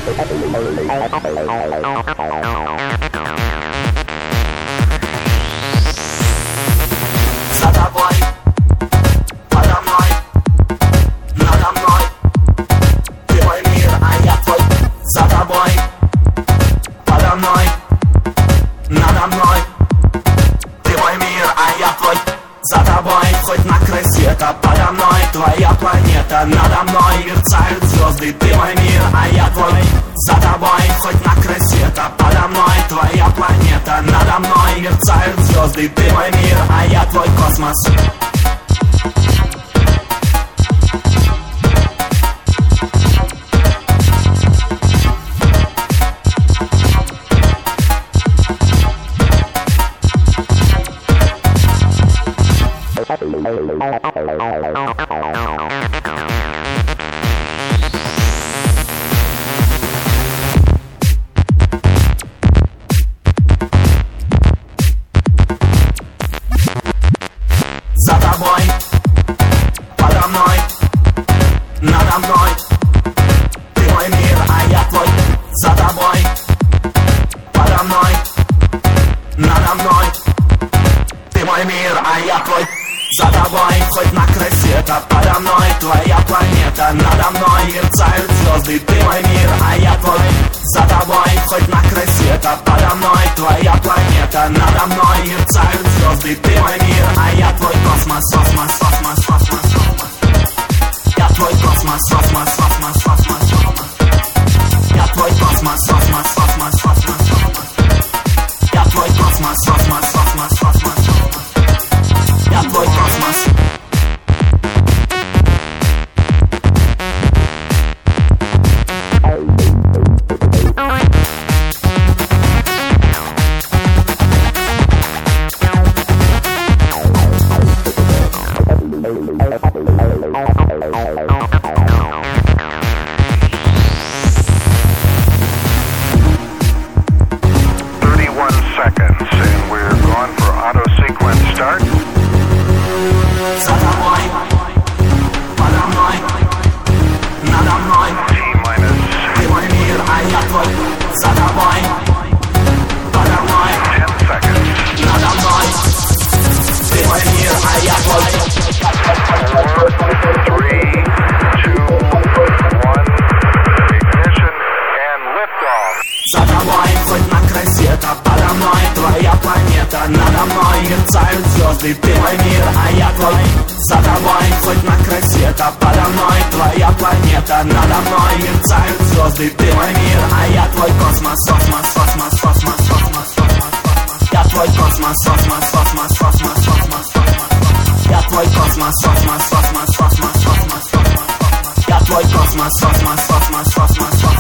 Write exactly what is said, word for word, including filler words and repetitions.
За тобой, подо мной, надо мной. Ты мой мир, а я твой. За тобой, подо мной, надо мной. Ты мой мир, а я твой. За тобой, хоть на край света, подо мной твоя планета, надо мной мерцают звезды. Ты мой мир, а я твой. За тобой, хоть на край света, подо мной твоя планета, надо мной мерцают звезды. Ты мой мир, а я твой космос. За тобой, подо мной, надо мной. Ты мой мир, а я твой. За тобой, подо мной, надо мной. Ты мой мир, а я твой. За тобой, хоть на край света, подо мной твоя планета, надо мной мерцают звезды. Ты мой мир, а я твой. За тобой, хоть на край света, подо мной твоя планета, надо мной мерцают звезды. Ты мой мир, а я твой космос, космос, космос, космос, космос. Я твой космос, космос, космос, космос, космос. Я твой космос, космос, космос, космос, космос. Я твой космос, космос, космос, космос, космос. Я твой космос. thirty-one seconds and we're gone for auto sequence start. За тобой, подо мной, надо мной. T-minus Ты мой мир, а я твой. За тобой, подо мной, ten seconds. надо мной. Ты мой мир, а я твой. Four, three, two, one. Ignition and liftoff. За тобой, хоть на край света, подо мной твоя планета, надо мной мерцают звезды. Ты мой мир, а я твой. За тобой, хоть на край света, подо мной твоя планета, надо мной мерцают звезды. Ты мой мир, а я твой космос, космос, космос, космос, космос, космос. Я твой космос, космос, космос, космос, космос, космос. Я твой космос, космос, космос, космос, космос, космос. Я твой космос, космос, космос, космос, космос.